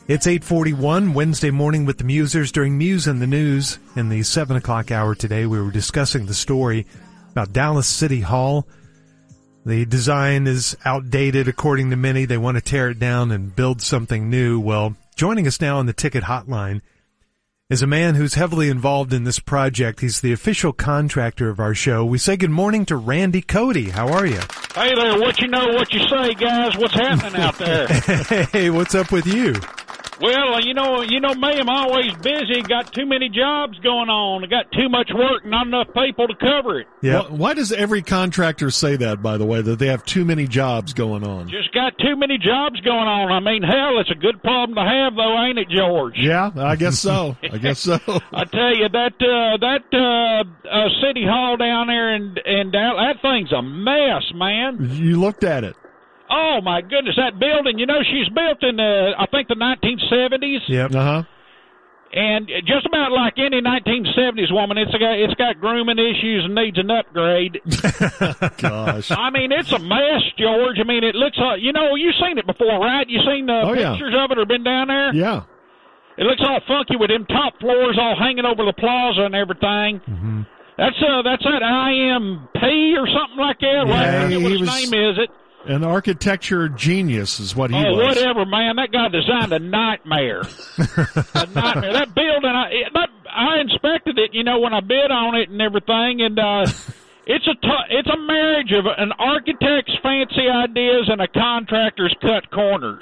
It's 8:41 Wednesday morning with the Musers. During Muse and the News in the 7 o'clock hour today, we were discussing the story about Dallas City Hall. The design is outdated, according to many. They want to tear it down and build something new. Well, joining us now on the ticket hotline is a man who's heavily involved in this project. He's the official contractor of our show. We say good morning to Randy Cody. How are you? Hey there, what you know, what you say, guys. What's happening out there? Hey, what's up with you? Well, you know me, I'm always busy. Got too many jobs going on. I got too much work, not enough people to cover it. Yeah. Why does every contractor say that, by the way, that they have too many jobs going on? Just got too many jobs going on. I mean, hell, it's a good problem to have, though, ain't it, George? Yeah, I guess so. I tell you, that City Hall down there in Dallas, that thing's a mess, man. You looked at it. Oh, my goodness, that building, she's built in, I think, the 1970s. Yep. Uh-huh. And just about like any 1970s woman, it's got grooming issues and needs an upgrade. Gosh. I mean, it's a mess, George. I mean, it looks like, you've sseen it before, right? You seen pictures of it or been down there? Yeah. It looks all funky with them top floors all hanging over the plaza and everything. Mm-hmm. That's that IMP or something like that. Yeah, What his name is it? An architecture genius is what he was. Oh, whatever, man. That guy designed a nightmare. A nightmare. That building, I inspected it, when I bid on it and everything, and it's a marriage of an architect's fancy ideas and a contractor's cut corners.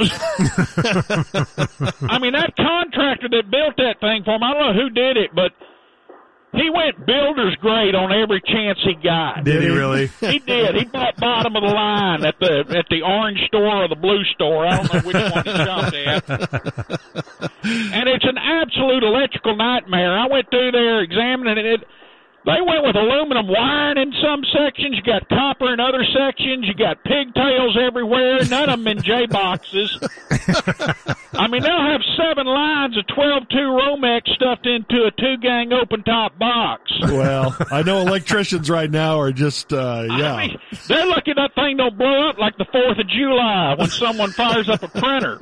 I mean, that contractor that built that thing for him, I don't know who did it, but he went builder's grade on every chance he got. Did he really? He did. He bought bottom of the line at the orange store or the blue store. I don't know which one he jumped at. And it's an absolute electrical nightmare. I went through there examining it. They went with aluminum wiring in some sections. You got copper in other sections. You got pigtails everywhere. None of them in J-boxes. I mean, they'll have 7 lines of 12-2 Romex stuffed into a 2-gang open-top box. Well, I know electricians right now are just, I mean, they're lucky that thing don't blow up like the 4th of July when someone fires up a printer.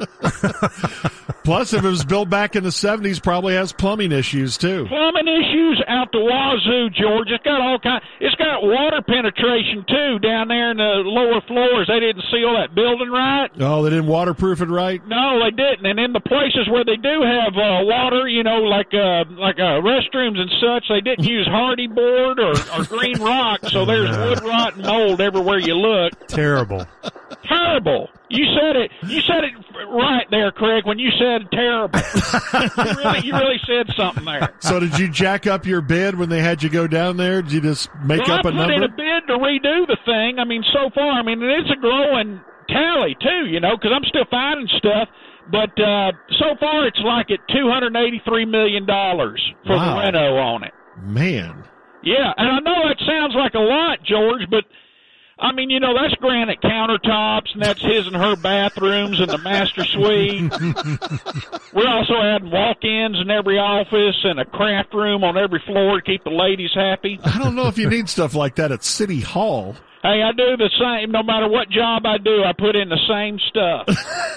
Plus, if it was built back in the 70s, probably has plumbing issues, too. Plumbing issues out the wazoo, George. It's got all kind. It's got water penetration, too, down there in the lower floors. They didn't seal that building right. Oh, they didn't waterproof it right? No, they didn't. And in the places where they do have water, like restrooms and such, they didn't use hardy board or green rock, so there's wood rot and mold everywhere you look. Terrible. Terrible. You said it right there, Craig, when you said terrible. you really said something there. So did you jack up your bid when they had you go down there? Did you just make up a number? I put in a bid to redo the thing. I mean, so far, it's a growing tally, too, because I'm still finding stuff. But so far, it's like at $283 million for the reno on it. Man. Yeah, and I know that sounds like a lot, George, but I mean, that's granite countertops, and that's his and her bathrooms and the master suite. We're also adding walk-ins in every office and a craft room on every floor to keep the ladies happy. I don't know if you need stuff like that at City Hall. Hey, I do the same. No matter what job I do, I put in the same stuff.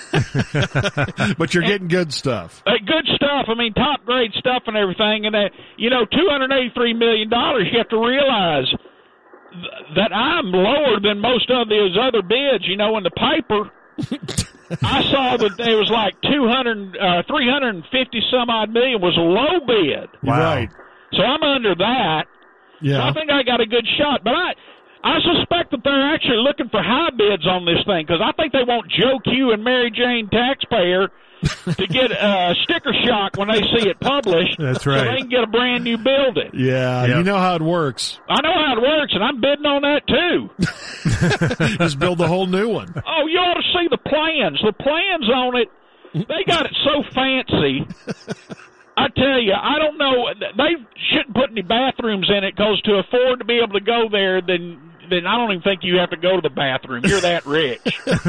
But you're getting good stuff. Good stuff. I mean, top-grade stuff and everything. And, $283 million, you have to realize that I'm lower than most of those other bids. In the paper, I saw that there was like 350 some odd million was a low bid. Wow. Right. So I'm under that. Yeah. So I think I got a good shot. But I suspect that they're actually looking for high bids on this thing because I think they want Joe Q and Mary Jane taxpayer to get sticker shock when they see it published. That's right. So they can get a brand new building. Yeah, Yep. You know how it works. I know how it works, and I'm bidding on that too. Just build a whole new one. Oh, you ought to see the plans. The plans on it, they got it so fancy. I tell you, I don't know. They shouldn't put any bathrooms in it because to afford to be able to go there, then I don't even think you have to go to the bathroom. You're that rich.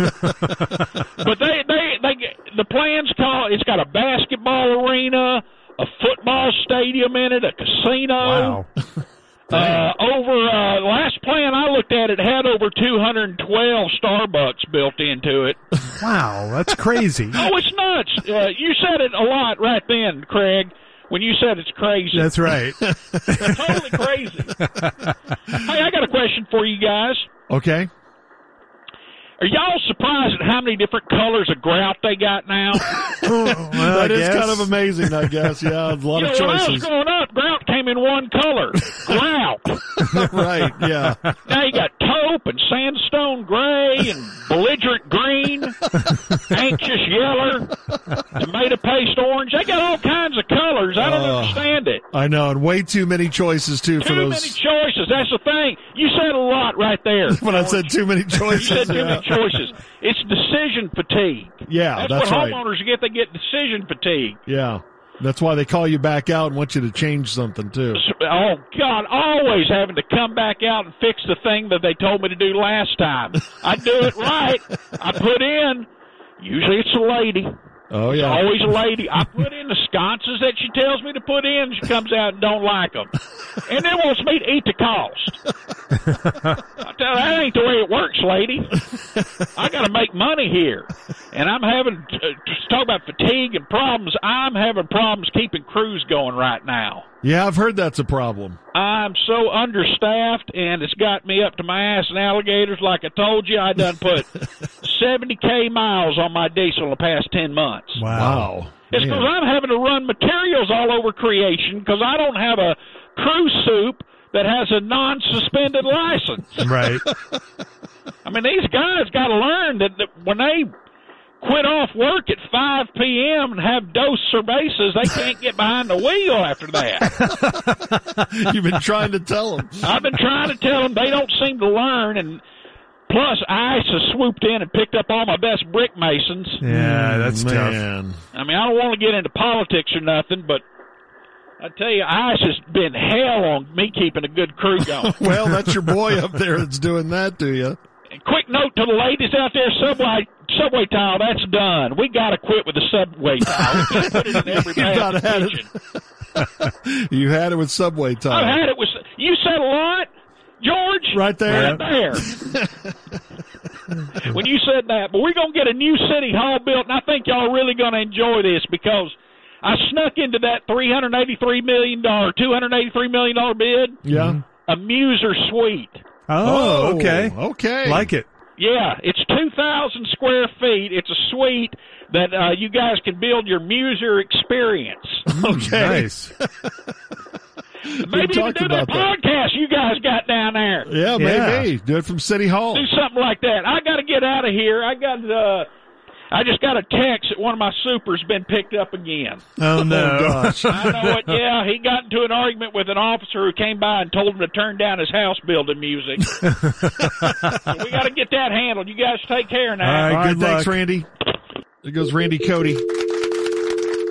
But the plans call. It's got a basketball arena, a football stadium in it, a casino. Wow. Last plan I looked at, it had over 212 Starbucks built into it. Wow, that's crazy. Oh, it's nuts. You said it a lot right then, Craig, when you said it's crazy. That's right. Totally crazy. Hey, I got a question for you guys. Okay. Are y'all surprised at how many different colors of grout they got now? Well, That is kind of amazing, I guess. Yeah, a lot of When I was choices. growing up, grout came in one color. Grout. Right, yeah. Now you got taupe and sandstone gray and belligerent green, anxious yeller, tomato paste orange. They got all kinds of colors. I don't understand it. I know, and way too many choices, too, for Too those. many choices. That's the thing. You said a lot right there. When I said too many You choices. said too yeah. many choices. It's decision fatigue. Yeah, that's what right. homeowners get. They get decision fatigue. Yeah. That's why they call you back out and want you to change something, too. Oh, God, always having to come back out and fix the thing that they told me to do last time. I do it right. I put in, usually it's a lady. Oh, It's yeah. always a lady. I put in the sconces that she tells me to put in. She comes out and don't like them. And then wants me to eat the cost. I tell her, that ain't the way it works, lady. I got to make money here. And I'm having, to talk about fatigue and problems, I'm having problems keeping crews going right now. Yeah, I've heard that's a problem. I'm so understaffed, and it's got me up to my ass in alligators. Like I told you, I done put 70K miles on my diesel in the past 10 months. Wow. It's Man. because I'm having to run materials all over creation because I don't have a crew soup that has a non-suspended license. Right. I mean, these guys got to learn that when they quit off work at 5 p.m. and have dose cervezas, they can't get behind the wheel after that. You've been trying to tell them. I've been trying to tell them. They don't seem to learn, and plus ICE has swooped in and picked up all my best brick masons. Yeah, that's tough. Man. I mean, I don't want to get into politics or nothing, but I tell you, ICE has been hell on me keeping a good crew going. Well, that's your boy up there that's doing that to you. And quick note to the ladies out there, Subway tile, that's done. We got to quit with the Subway tile. We can't put it in every You about had it. kitchen. You had it with Subway I've time. had it with, you said a lot, George? Right there. Right there. When you said that, but we're going to get a new city hall built, and I think y'all are really going to enjoy this because I snuck into that $283 million bid, Yeah. a Muser Suite. Oh, okay. Okay. Like it. Yeah, it's 2,000 square feet. It's a suite that you guys can build your Muser experience. Okay. Nice. Maybe even talked do that about that. podcast you guys got down there. Yeah, maybe. Do it from City Hall. Do something like that. I got to get out of here. I just got a text that one of my supers been picked up again. Oh, no. Oh, gosh. I know it. Yeah, he got into an argument with an officer who came by and told him to turn down his house building music. So we got to get that handled. You guys take care now. All right, All right, good thanks, luck. Randy. There goes Randy Cody.